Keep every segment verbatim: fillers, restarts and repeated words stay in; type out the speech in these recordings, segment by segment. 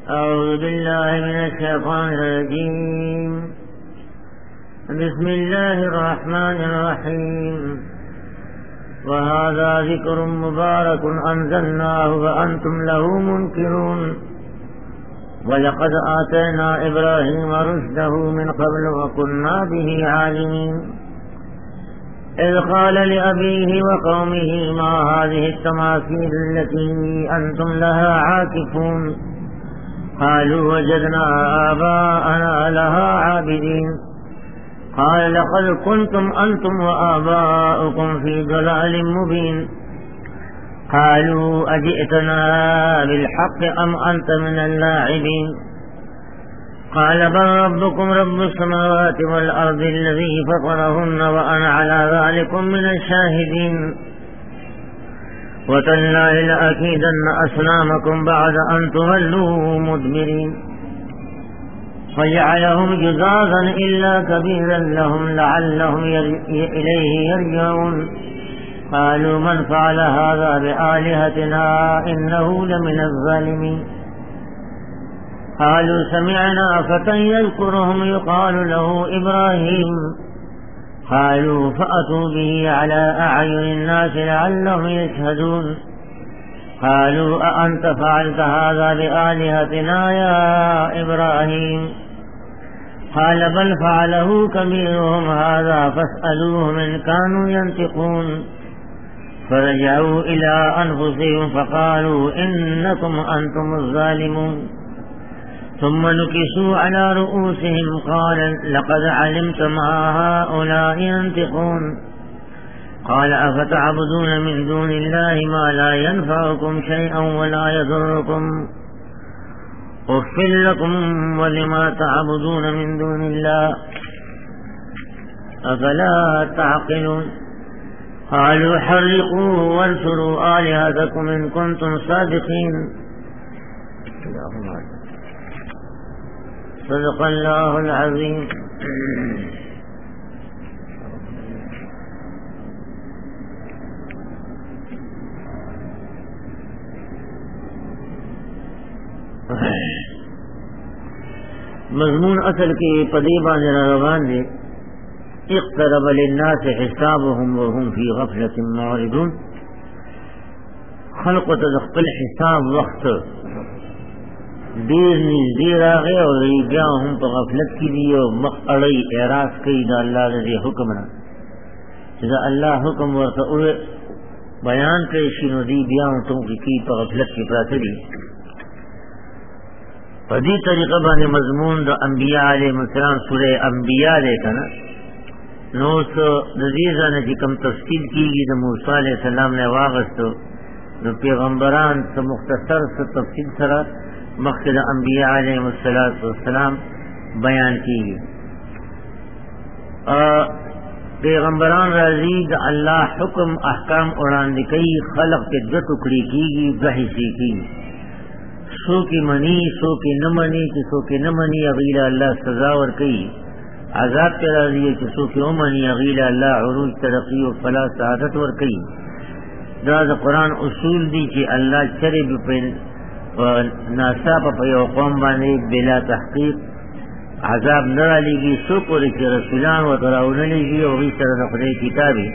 أعوذ بالله من الشيطان الرجيم. بسم الله الرحمن الرحيم. وهذا ذكر مبارك أنزلناه فأنتم له منكرون. ولقد آتينا إبراهيم رشده من قبل وكنا به عالمين. إذ قال لأبيه وقومه ما هذه التماثيل التي أنتم لها عاكفون. قالوا وجدنا آباءنا لها عابدين. قال لقد كنتم أنتم وآباؤكم في ضلال مبين. قالوا أجئتنا بالحق أم أنت من اللاعبين. قال بل ربكم رب السماوات والأرض الذي فطرهن وأنا على ذلك من الشاهدين. وتالله لأكيدن أصنامكم بعد أن تولوا مدبرين. فجعلهم جذاذا إلا كبيرا لهم لعلهم إليه يرجعون. قالوا من فعل هذا بآلهتنا إنه لمن الظالمين. قالوا سمعنا فتى يذكرهم يقال له إبراهيم. قالوا فأتوا به على أعين الناس لعلهم يشهدون. قالوا أأنت فعلت هذا بآلهتنا يا إبراهيم. قال بل فعله كبيرهم هذا فاسألوهم إن كانوا ينطقون. فرجعوا إلى أنفسهم فقالوا إنكم أنتم الظالمون. ثم نكسوا على رؤوسهم قال لقد علمت ما هؤلاء ينطقون. قال أفتعبدون من دون الله ما لا ينفعكم شيئا ولا يضركم. أفل لكم ولما تعبدون من دون الله أفلا تعقلون. قالوا حرقوا وانصروا آلهتكم إن كنتم صادقين. صدق الله العظيم. مضمون اصل کے پدیبان روان دے اقترب للناس حسابهم وهم في غفلة معرضون. خلق تدخل حساب وقت دیر نزدی راغے اور بیا ہم پا غفلت کی دی اور مقعڑی اعراض کی دا اللہ رضی حکمنا جدا اللہ حکم ورطا اوے بیان کریشی نو دی بیا ہم تم کی کی پا غفلت کی پراتے دی. پا دی طریقہ بانے مضمون دا انبیاء علیہ السلام سورہ انبیاء دے کنا نو سو دزیزانے چی کم تفصیل کی گی دا موسیٰ علیہ السلام نے واغستو نو پیغمبران سا مختصر سا تفصیل سرا مقصد انبیاء علیہ السلام بیان کی گی. پیغمبران رضی دا اللہ حکم احکام اڑان دکئی خلق کے دو ٹکڑی کی گی بحثی کی گی. سو کی منی سو کی نمنی کی سو کی نمنی اغیل اللہ سزا ور کئی عذاب کے راضی کی سو کی امنی اغیل اللہ عروج ترقی و فلاح سعادت ور کئی. دا دا قرآن اصول دی کہ اللہ چرے بپین ناسا پا پا یو قوم بانے بلا تحقیق عذاب نرا لیگی سو پوری کی رسولان و تراؤن لیگی وغی سر نقدے کتابی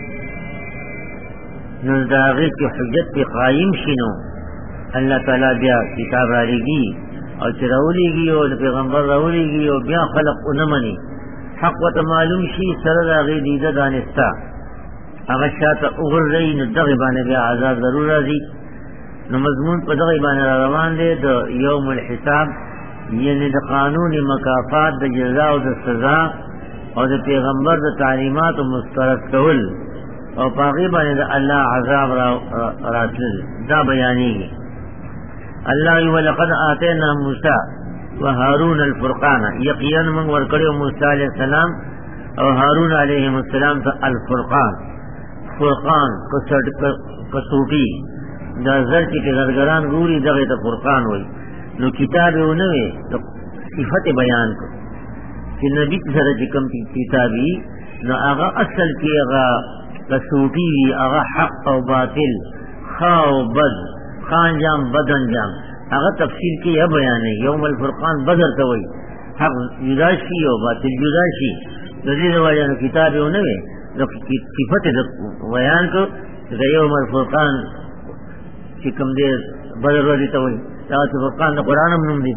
نزداغی کی حجت پی قائم شنو اللہ تعالیٰ بیا کتاب را لیگی اور چراؤ لیگی اور پیغمبر راؤ لیگی اور بیا خلق انمانی حق و تمعلوم شی سر داغی دیدہ دانستا اغشاتا اغر رئی ندغی بانے بیا عذاب ضرور رازی. نو مضمون پا دغی بانے روان دے دا یوم الحساب یعنی دا قانون مکافات دا جزا و دا سزا اور دا پیغمبر دا تعلیمات و مسترد کول اور پاقی بانے دا اللہ عذاب راسل دا بیانی گی. اللہ ولقد آتینا موسیٰ و ہارون الفرقان یقین من ورکڑی و موسیٰ علیہ السلام اور ہارون علیہ السلام تا الفرقان فرقان کسوٹی دا زر کی کہ زرگران گوری دغی تا فرقان ہوئی نو کتاب انوے تو صفت بیان کو کہ نبی سر چکم کتابی نو آغا اصل کی آغا کسوٹی آغا حق و باطل خواہ و بد خان جام بد انجام اگر تفصیل کی یہ بیان ہے یوم الفرقان بدر تو وہی حق جدا شی اور باطل جدا شی جدید واجہ کتاب انہیں صفت بیان کو یوم الفرقان کی کم دیر بدر والی تو وہی فرقان دا قرآن ہم نم دی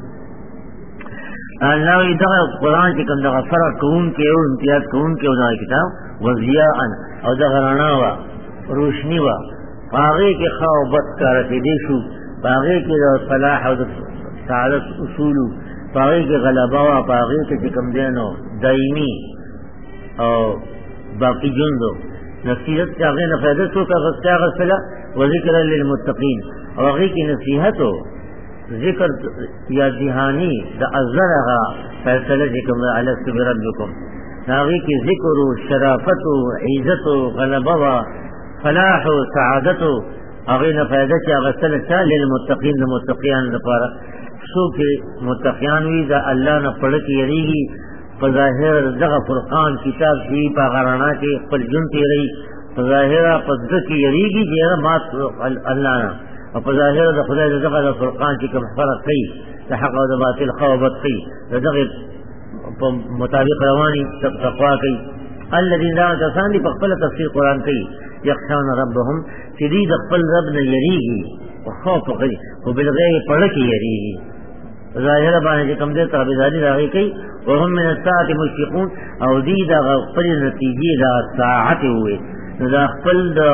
اللہ دا قرآن کی کم دا فرق کون کے او امتیاز کون کے او دا کتاب وضیاءن او دا غرانا وا روشنی وا باغی کے خواہ بد کا رسیدے شو باغی کے صلاح و سعادت اصولو باغی کے غلبہ و باغی کے چکم دینو دائمی اور باقی جندو نصیحت چاہے نفیدتو کا غصہ غصلہ و ذکر للمتقین اور باغی کی نصیحت ہو ذکر یا ذہانی دا ازرہا فیصلہ چکم علست بربکم باغی کی ذکر و شرافت و عزت و غلبہ و فلاح و سعادت و اغیر فائدہ چا غسل چا للمتقین دا متقیان دا پارا سو کے متقیان وی دا اللہ نا پڑھ کی یریگی فظاہر دغا فرقان کتاب شوی پا غرانا کے پل جنتی رہی فظاہر پا کی یریگی جیرا مات اللہ نا اور فظاہر دا خدا دا دغا دا فرقان کی کم فرق کئی دا حق و دا باطل خوابت کئی دا دغا مطابق روانی تقوی کئی الذین دا کسان دی پخپل تفسیر قرآن کئی یخشون ربهم شدید اقبل رب نے یریگی وخوف قری وبالغیر پڑکی یریگی ظاہر بانے جی کم دے تابداری راغی کئی وهم من الساعت مشفقون او دی دا اقبل نتیجی دا ساعت ہوئے دا اقبل دا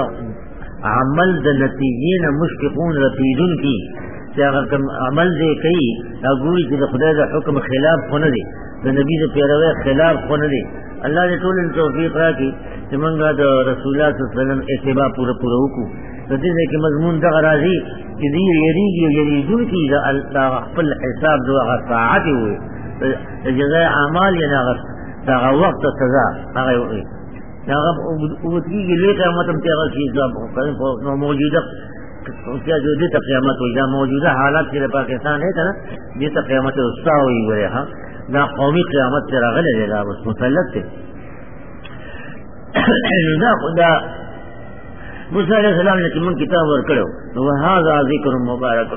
عمل دا نتیجین مشفقون رفیدن کی کہ اگر کم عمل دے کئی دا گوئی کہ دا خدا دا حکم خلاف خونا دے دا نبی دا پیروے خلاف خونا دے اللہ نے طول توفیق را کی کہ منگا دا رسول اللہ صلی اللہ علیہ وسلم اتباع پورا پورا ہوکو تو دیدے کہ مضمون دا غرازی کہ دیر یریگی و یریدون کی دا اللہ اقبل حساب دو اغا ساعتی ہوئے جزائے اعمال یا دا اغا وقت سزا اغا ہوئے دا اغا اوتگی کی لئے قیامتم تی اغا چیز دا موجودہ کیا جو دیتا قیامت ہوئی دا موجودہ حالات سے پاکستان ہے نا دیتا قیامت استا ہوئی گئے ہاں دا قومی قیامت سے راغلے دے گا بس مسلط سے دا خدا موسیٰ علیہ السلام نے کہ من کتاب ورکڑو وہذا ذکر مبارک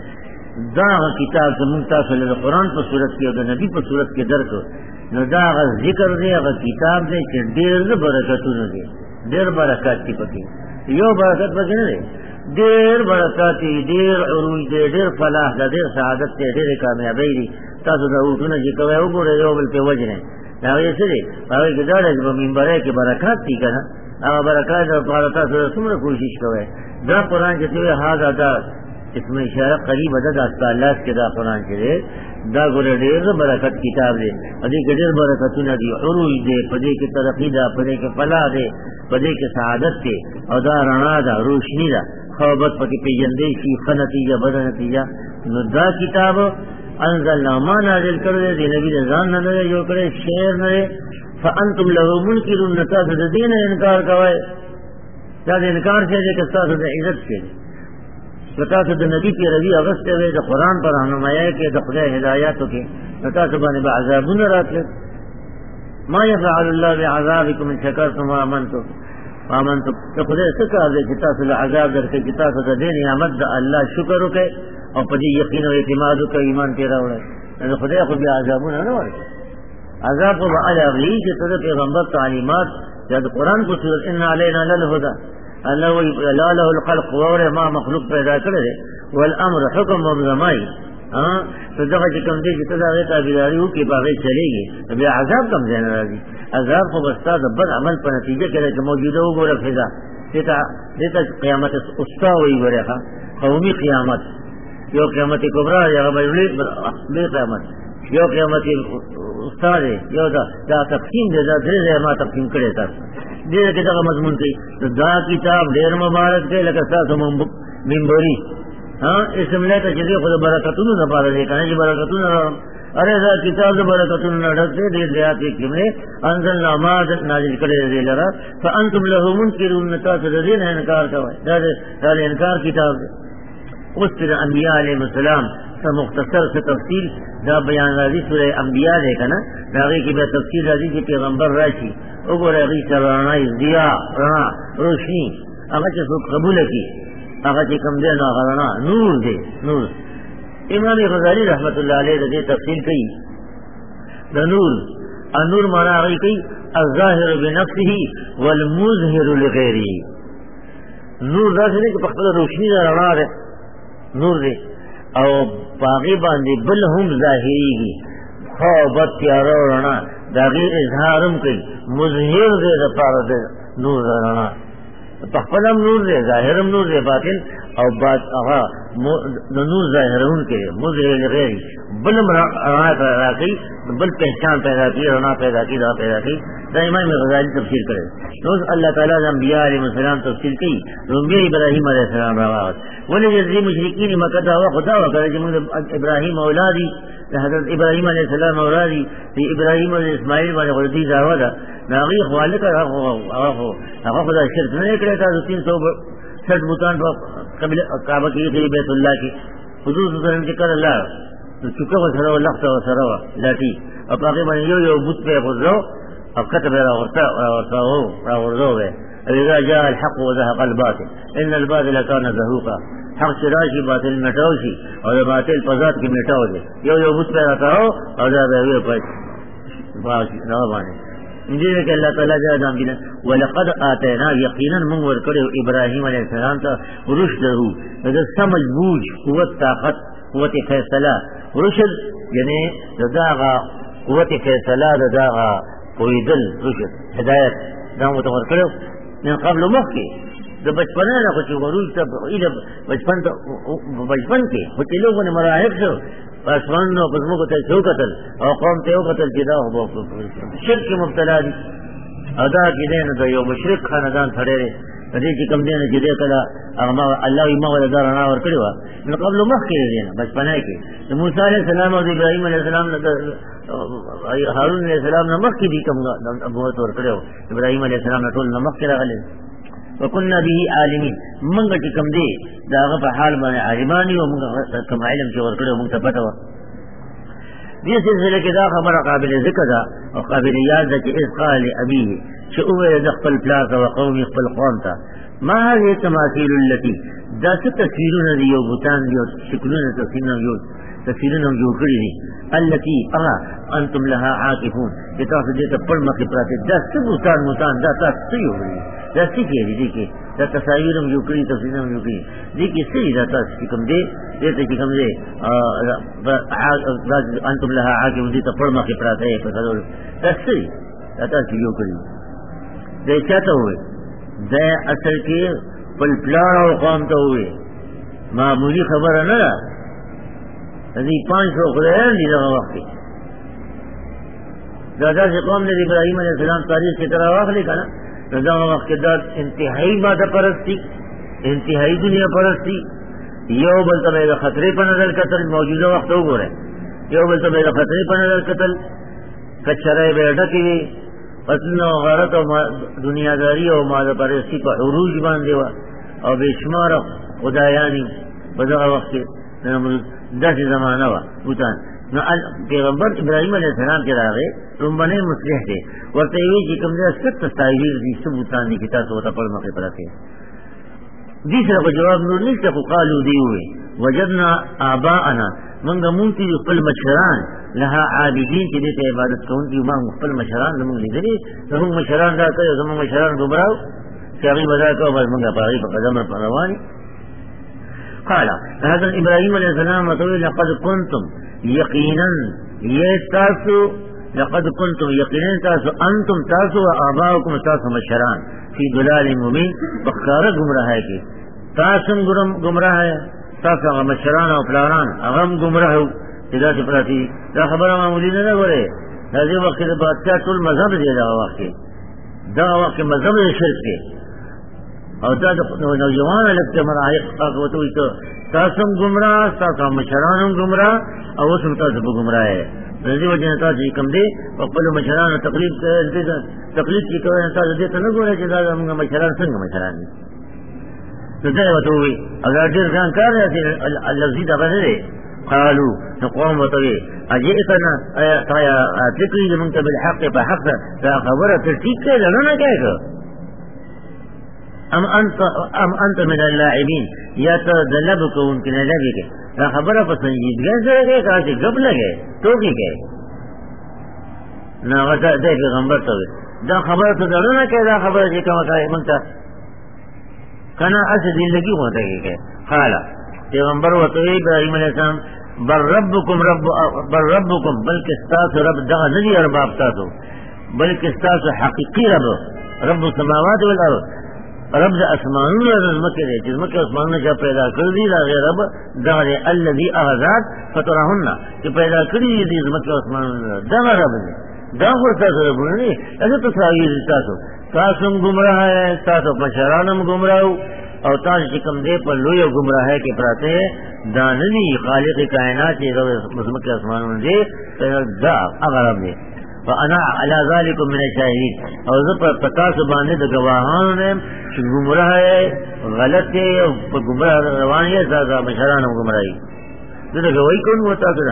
دا کتاب سے منتا صلی اللہ قرآن پر صورت کی اور نبی پر صورت کے در کو دا ذکر دے اگر کتاب دے کہ دیر برکتوں دے دیر برکات کی پکی یو برکت پکی نہ دے دیر برکاتی دیر عروج دے دیر فلاح دا دیر سعادت دے دیر کامیابی دی تاسو دا اوٹونا جی کوئے او گو رہے ہو بل پہ وجنے ناوی اسے دے باوی کہ دارے جب ممبرے کے برکات تھی کنا اگر برکات دا پارتا سو سمر کوشش کوئے دا قرآن جتے ہوئے حاضر دا اس میں اشارہ قریب عدد آستا اللہ کے دا قرآن چلے دا گولے دیر برکت کتاب دے پدے کے دیر برکتونا دی عروج دے پدے کے ترقی دا پدے کے فلاح دے پدے کے سعادت دے اور دا رنا دا روشنی دا خوابت پکی پی جندے کی فنتیجہ بدا نتیجہ نو دا کتاب انزلنا ما نازل کردے دی نبی رضان نہ دے جو کرے شعر نہ دے فانتم له منکرون نتاس دین انکار کوئے جاد انکار سے دے کستاس دے عزت سے نتاس دے نبی کی رضی اغسطے ہوئے دا قرآن پر رہنمائی کے دا خدا ہدایاتوں کے نتاس بانے بعذابون رات لے ما یفعل اللہ بعذابکم ان شکرتم وآمنتم وآمنتم تو خدا سکر دے کتاس العذاب در کے کتاس دے نعمت دا اللہ شکر رکے اور پدی یقین و اعتماد کا ایمان تیرا ہو رہا ہے خدا خود بھی عذابون ہے نا عذاب کو بعد اغلی کہ صدر پیغمبر تعلیمات جب قرآن کو صورت ان علینا للہدا اللہ لا له الخلق وور ما مخلوق پیدا کرے والامر حکم و زمائی ہاں تو دغه چې کوم دی چې ته دا غي تابعداري وکړي باغې چلےږي بیا عذاب کم ځای نه راځي عذاب خو بستا د بد عمل په نتیجه کې چې موجوده وګوره فضا دته دته قیامت استا وي ورخه قومي قیامت یو قیامت کبرا یا بلې بلې قیامت یو قیامت استاد یو دا دا تقسیم دې دا درې ما تقسیم کړی تاسو دې کې دا مضمون کوي دا کتاب ډېر مبارک دی لکه تاسو منبري ہاں اس میں تو جدی خود برکتوں نہ پا رہے کہنے کی برکتوں نہ ارے ذا کتاب برکتوں نہ ڈھکتے دے دیات کے میں انزلنا ما نازل کرے دے لرا فانتم له منکرون تاسدین انکار کرے دا انکار کتاب اس طرح انبیاء علیہ السلام کا مختصر سے تفصیل دا بیان راضی سورہ انبیاء دے کنا داغی کی بے تفصیل راضی کہ پیغمبر راشی او گو رہی سرانا ضیا رنا روشنی اگر چھ قبول کی اگر چھ کم دے نا غرنا نور دے نور امام غزالی رحمت اللہ علیہ رضی تفصیل کی دا نور النور مانا آگئی کی الظاہر بنفسه والمظہر لغیره. نور دا سے کہ پختہ روشنی دا رنا رہے نور دے او باغی باندے بل ہم ظاہری گی خوابت تیارا رنا داغی اظہارم کی مظہر دے دا پارا دے نور دا رنا پختلم نور دے ظاہرم نور دے باطن او بات اغا نور ظاہرون کے مظہر لغیری بلم رنا پیدا کی بل پہچان پیدا کی رنا پیدا کی دا پیدا کی دا امام غزالی تفسیر کرے. روز اللہ تعالیٰ انبیاء علیہ السلام تفسیر کی انبیاء ابراہیم علیہ السلام راوات ولی جزی مشرکین مکہ دعوی خدا وکرے جمعہ ابراہیم اولادی حضرت ابراہیم علیہ السلام اولادی ابراہیم علیہ اسماعیل والے غردی دعوی دا ناغی خوالک اغا خدا شرک نہیں کرے تھا تین سو سٹھ بوتان کعبہ کی خیلی بیت اللہ کی حضور صلی اللہ علیہ وسلم کر اللہ چکا و سرو لخت و سرو لاتی اب آگے میں یو یو بت پہ خود رو اب کتب راورتا راوردو گئے اذا جاء الحق وزهق الباطل ان الباطل كان زهوقا حق چراشی باطل مٹاوشی اور باطل پذات کی مٹاو دے یو یو بت پہ رہتا ہو اور زیادہ ہوئے پہ نوابانے انجیل کہ اللہ تعالیٰ جا دام دینا وَلَقَدْ آتَيْنَا یقیناً منور کرے ابراہیم علیہ السلام تا رشدہ اگر سمجھ بوجھ قوت طاقت قوت فیصلہ رشد یعنی داغا قوت فیصلہ داغا قویدل رشد ہدایت دا متور کرے من قبل مخی دا بچپن ہے نا کچھ وروج تا بچپن تا بچپن کے کچھ لوگوں نے مراحب سے آسمان و قسموں کو تیسو قتل اور قوم تیو قتل کی دا شرک مبتلا دی ادا کی دین دا یو مشرک خاندان تھڑے رہے ردی چی کم دین جدے کلا اللہ ایمہ والا دار اناور کروا من قبل مخی دینا بچپن ہے کی موسیٰ علیہ السلام اور ابراہیم علیہ السلام حارون علیہ السلام نمخ کی بھی کم ابوت ور کرو ابراہیم علیہ السلام نطول نمخ کی رغلے وکننا بھی عالمین منگا چی کم دے داغا پا حال بانے عالمانی و منگا کم علم چی ور کرو منگا پتا ور یہ سلسلے کے دا خبر قابل ذکر دا و قابل یاد دا چی اس قال ابیه چی اوے دخل پلاسا و قومی اقبل قومتا ما هذه تماثیل اللتی دا ست تصویرون دیو بوتان دیو شکلون تصویرون دیو تصویرون جو کری دی اللتی اغا انتم لها عاقفون جتا سجیتا پر مخی پراتے دا ست بوتان موتان دا تا سیو دی دا سیکھے دی دیکھے دا تصاویرم جو کری تصویرم جو کری دیکھے سی دا تا سکم دے دیتا چکم دے انتم لها عاقفون دیتا پر مخی پراتے دا سی دا تا سیو کری دے چاہتا ہوئے دے اثر کے پل پلانا و قومتا ہوئے معمولی خبر نہ رہا ابھی پانچ سو خدایان دی دغا وقت دادا سے قوم نے ابراہیم علیہ السلام تاریخ کی طرح واقع لکھا نا دادا وقت کے داد انتہائی مادہ پرستی انتہائی دنیا پرستی یو بلتا میرا خطرے پر نظر قتل موجودہ وقت ہو گو رہے یو بلتا میرا خطرے پر نظر قتل کچھرے بیٹھا کی قتل و غارت و دنیا داری و مادہ پرستی پر عروج باندھے ہوا اور بے شمار خدایانی بدغا وقت دس زمانہ وا بوتان پیغمبر ابراہیم علیہ السلام کے راغے تم بنے مسلح تھے ورتے ہوئی کہ کم دے سخت تستاہیر دی سب بوتان دی کتاب ہوتا پڑھ موقع پر رکھے دوسرا کو جواب نور نہیں تھا قالو دی ہوئے وجدنا آباءنا منگا مونتی جو قل مشران لہا عابدین کی دیتے عبادت کون کی ماں قل مشران لمنگ لی دلی لمنگ مشران دا کرے زمان مشران گبراو کہ ابھی بدا کرو بس منگا پاگی پا قدم پر روانی قال حضرت ابراہیم علیہ السلام وطوی لقد کنتم یقینا یہ تاسو لقد کنتم یقینا تاسو انتم تاسو و آباؤکم تاسو مشران فی دلال مبین بخار گمراہ ہے کہ تاسم گمراہ ہے تاسو اغا مشران و پلاران اغم گمراہ ہو تداتی پراتی دا خبر معمولی نہ گورے حضرت وقت بادشاہ طول مذہب دے دا وقت دا وقت مذہب شرک کے اور نوجوان لگتے مراحق ہوئی تو تاسم گمراہ تاسم مشرانم گمراہ اور وہ سمتا سب گمراہ ہے رضی وجہ نتا جی کم دے وقبل مشران تقریب تقریب کی کرو نتا دیتا نہ گورے کہ دادا منگا مشران سنگ مشران تو دے وطو ہوئی اگر دیر کان کر رہے تھے اللفظی دقا دے قالو نقوم وطوی اجئتنا تقری لمنت بالحق پا حق تا خبر ترتیب کے لنا کیا کہ ام انت ام انت من اللاعبین یا تو دلب کو ان کے لبی کے دا خبر پسندید گئے سے گئے کہا کہ گب لگے ٹوکی گئے نہ وتا دے پیغمبر تو دا خبر تو ضرور نہ کہ دا خبر جی کا وتا منتا کنا اس دل لگی ہوتا ہے کہ قال پیغمبر و تو ابراہیم علیہ السلام بل ربکم رب بل ربکم بلکہ استاس رب دا نہیں ارباب تاسو بلکہ استاس حقیقی رب رب السماوات والارض رب دا اسمانون رزمکی دے جزمکی اسمانون جا پیدا کردی دا غیر رب دا غیر اللذی اغذات فترہننا کہ پیدا کردی دی جزمکی اسمانون دا غیر رب دے دا خورتا سو رب نہیں ایسا تصاویر تاسو تاسم گمراہ ہے تاسو پشرانم گمراہو اور تاس چکم دے پر لویا گمراہ ہے کہ پراتے دا ندی خالق کائنات جزمکی اسمانون دے دا اغیر رب دے فانا على ذلك من الشاهدين اور زپر پتاس باندھے دا گواہان نے گمراہ ہے غلط ہے اور گمراہ روان ہے زیادہ مشران گمراہی تو گواہی کون ہوتا کرا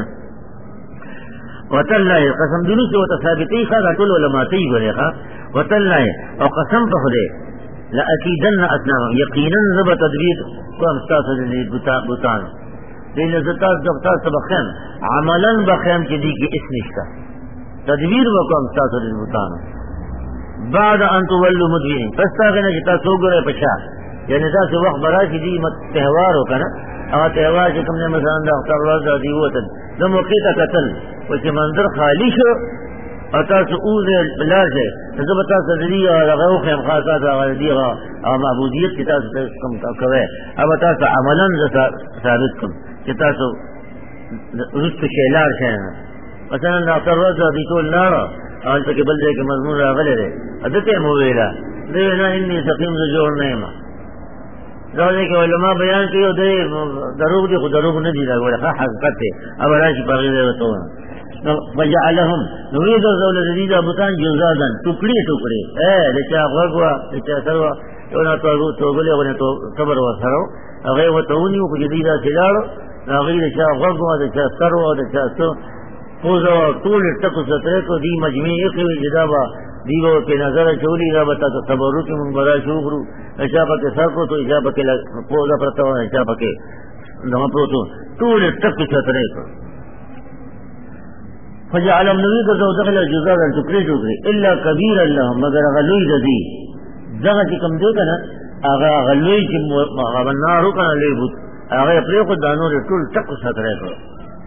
وتاللہ قسم دنو سے ہوتا ثابتی خواہ طول علماء تی گولے خواہ وتاللہ اور قسم پخدے لأکیدن اصنام یقینا زب تدبیر کو امستاس دنی بوتان دین زتاس دفتاس بخیم عملا بخیم چی دی کی اس نشتا تدبیر وکم تاسو دې بوتانو بعد ان تولوا مدبرین پس تاسو نه چې تاسو ګورئ پچا یعنی تاسو وخت براشي دي مت تهوار وکنه هغه تهوار چې کوم نه مثلا د اختر ورځ دی وته د موقع ته قتل او چې منظر خالی شو او تاسو اوزه بلارځه زه به تاسو دې هغه خو هم خاصه هغه دی او معبودیت چې تاسو کوم کوي او تاسو عملاً ثابت کوم چې تاسو رست شیلار شئ مثلا ڈاکٹر روز ابھی تو لارا آج تک بل دے کے مضمون راغلے رہے ادتے مویلا دینا انی سقیم سے جوڑ نہیں ماں دے کہ علماء بیان کیو دے دروغ دی خود دروغ ندی دا گولا خواہ حقیقت تے اب راشی پاگی دے تو وجعلهم نريد الزول الجديد ابوتان جزادا ٹکڑی ٹکڑی اے لچا غوغوا لچا سروا یونا تو تو گلے ونے تو صبر و سرو اگے وہ تونی کو جدیدا سلاڑو اگے لچا غوغوا لچا سروا لچا سو پوزا طول تک سترے کو دی مجمعی اقوی جدابا دیو کے نظر چولی را بتا تو صبرو کی من برا شوکرو اشا پاکے سرکو تو اشا پاکے پوزا پرتا ہوا اشا پاکے نما پروتو طول تک سترے کو فجعلم نبی کا تو دخل جزادا ٹکڑے ٹکڑے الا کبیر اللہ مگر غلوی ددی جگہ چی کم دے کا نا آغا غلوی چی غبنارو کا نا لے بود آغا اپنے کو دانو رے طول تک سترے کو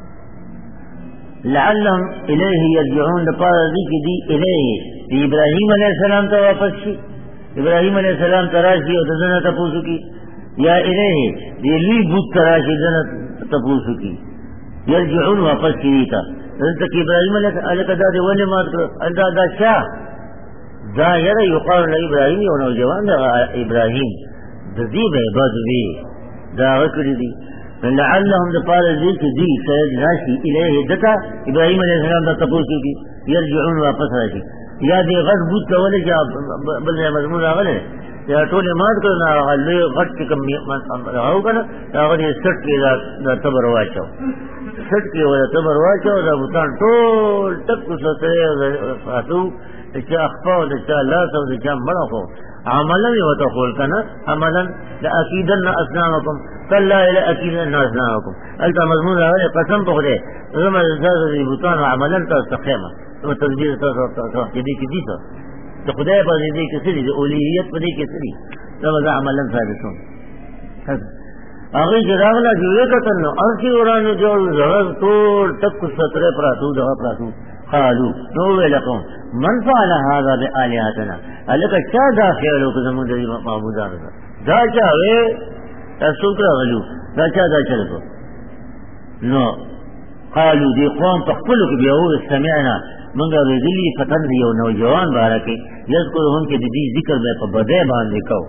لعلهم الیہ یرجعون لپارا دی کی دی الیہ دی ابراہیم علیہ السلام تا واپس شی ابراہیم علیہ السلام تراشی اور دزنہ تپوسو کی یا الیہ دی لی بود تراشی دزنہ تپوسو کی یرجعون واپس کی دیتا دزنہ کی ابراہیم علیہ دا دی ولی مات کرو دا دا شاہ دا یرہ یقار ابراہیم اور نوجوان دا ابراہیم دزیب عباد دی دا غکر دی لعلهم دفار ذلك دي سيد راشي إليه دتا إبراهيم عليه السلام دا تقوسي کی يرجعون واپس راشي یا دی غد بود کولی جا بلنے مضمون آگلے یا تولی مات کرنا غلوی غد چکم رہو کنا یا غد یہ سٹ کی دا تبر واچاو سٹ کی دا تبر واچاو دا بطان طول تک سترے فاتو چا اخفاو دا چا لاسو دا چا مرخو عملا وتقول كنا عملا لأكيدن أسنامكم فلا لأكيدن أسنامكم أنت مضمون هذا قسم بخده ثم الإنسان البطان عملا تستقيمة ثم التدبير تستقيمة يدي كديسة تقدر بعض يدي كسري الأوليات بدي كسري ثم ذا عملا ثابتون آخری جراغلا جوئے قتلنا ارسی ورانو جو زغز طول تک سترے پراتو دغا پراتو قالوا نووے لکھوں من فعل هذا بآلیاتنا لکہ چا دا خیالو کزمون دری معبودان دا چاوے تسوکرا غلو دا چا دا چلکو نو قالوا دی قوم تقبلو کی بیعو سمعنا منگا رضلی فتن دیو نوجوان بارکی یذکرهم کی دی ذکر بے پا بدے باندے کو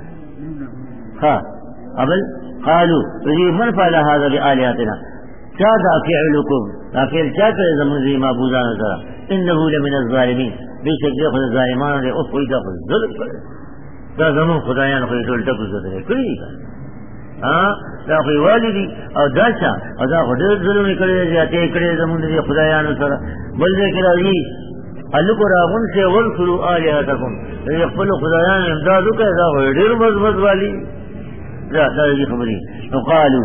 ہاں ابل قالوا من فعل هذا بآلیاتنا چا دا فعلکم دا فعل چا کرے زمون دی معبودان ذرا انہو لمن الظالمین بے شک دے خود ظالمان دے اف کوئی دا خود ظلم کرے دا زمون خدایان خود ظلم تکو سترے کری گا ہاں دا خوی والدی او دا چا او دا خود ظلم کرے جاتے کرے زمون دی خدایان ذرا بل دے کرا دی الکو راغن سے ورسلو آلیاتکم یقبل خدایان امدادو کہ ایسا ہوئے دیر مضبط والی لا داری خبری نقالو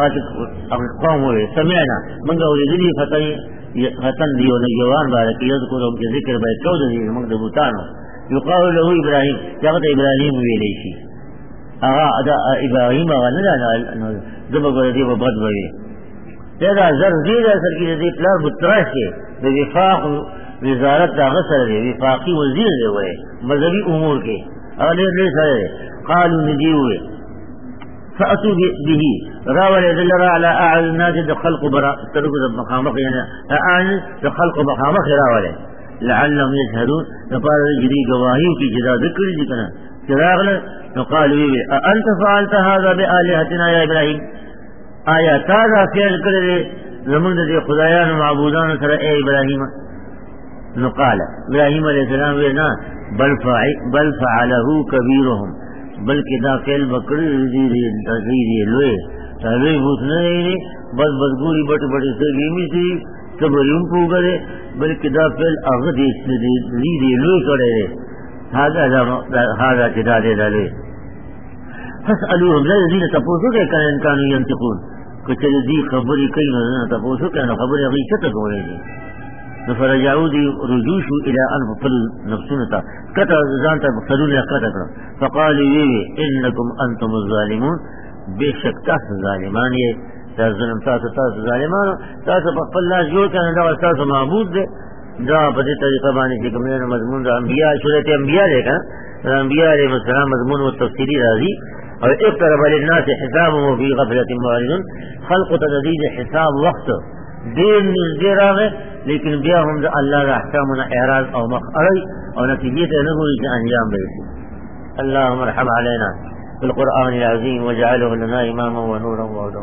آغا قوم ہوئے سمعنا منگا ہوئی دلی فتن دیو نگیوان بارکی یذکرهم کے ذکر باید چود دیو مقدبوتانو یقال له ابراہیم جاگت ابراہیم ہوئے لیشی آغا ادا ابراہیم آغا ندا زبا گوڑا دیو بغد بوئے تیرا زر زیر اثر کی دی پلار بتراش کے دی وفاق وزارت دا غسر دے وفاقی وزیر دے ہوئے مذہبی امور کے اغلیر لے سارے قالوا نجیوئے فأتوا به راول دل را على اعلى الناس دا خلق برا ترکو دا مخامق یعنی اعلى دا خلق مخامق راول لعلهم يشهدون نپار جری گواہیوں کی جدا ذکر جکنا چراغل نقالوا بي انت فعلت هذا بآلهتنا يا ابراہیم آیا تازہ فعل کرے زمن دے خدایان و معبودان سر اے ابراہیم نقال ابراہیم علیہ السلام وینا بل فعل بل فعله كبيرهم بلکہ دا فعل بکری دی دی لوے تاوی بوتنے نہیں بس بدگوری بٹ بڑی سے گیمی سی صبریم کو کرے بلکہ دا فعل اغد دی دی لوے کرے هذا هذا جدا دے دے فاسألوهم لا الذين تفوزوا كان كانوا ينطقون کچھ دی خبری کئی نہ تفوزوا كان خبر غیشت کو رہی فرجعوا دي رجوشوا الى انفسهم نفسنا كتا زانتا مقتدون يقتدر فقالوا ويوي انكم انتم الظالمون بشك تاس الظالمان یہ تظلم تاس تاس الظالمان تاس بقل لا جوڑ كان دا تاس معبود دے دا بدی طریقہ بانی کی کمیون مضمون دا انبیاء شرط انبیاء دے کنا انبیاء علیہ السلام مضمون و تفسیری راضی اور اقترب للناس حسابهم في غفلة معرضون خلق تدید حساب وقت دیر نزدیر آگئے لیکن بیا ہم دا اللہ دا احکامنا اعراض او مخعری او نتیجیت نگوی سے انجام بیسی اللہم ارحم علینا بالقرآن العظیم وجعله لنا اماما ونورا وهدى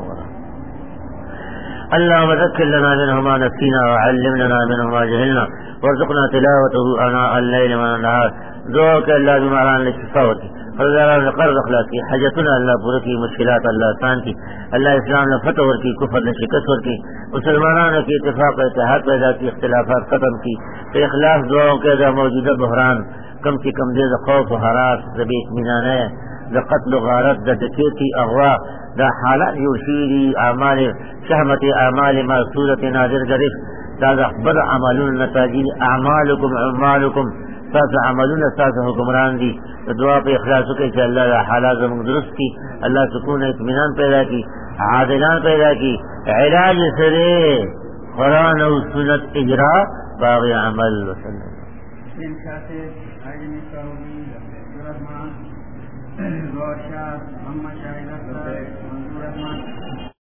ورحمة اللہم ذکر لنا منه ما نسینا وعلمنا منه ما جہلنا وارزقنا تلاوته آناء الليل والنهار دعا کہ اللہ دماران لکفاوتی فرزاران قرض اخلاقی حجتنا اللہ پورا کی مشکلات اللہ آسان کی اللہ اسلام نے فتح ور کی کفر نے شکست ور کی مسلمانوں کی اتفاق اتحاد پیدا کی اختلافات ختم کی اخلاص دعاؤں کے دا موجودہ بحران کم سے کم دے دا خوف و حراس دا بے اطمینان ہے دا قتل و غارت دا ڈکیتی اغوا دا حالات یوشیری اعمال شہمت اعمال معصورت نادر گرف دا دا بد عملون نتاجین اعمالکم عمالکم ساس عملون ساس حکمران دی دعا پہ اخلاص کے کہ اللہ دا حالات زمان درست کی اللہ سکون اطمینان پیدا کی عادلان پیدا کی علاج سرے قرآن و سنت اجرا باغی عمل وسلم محمد شاہد محمد شاہد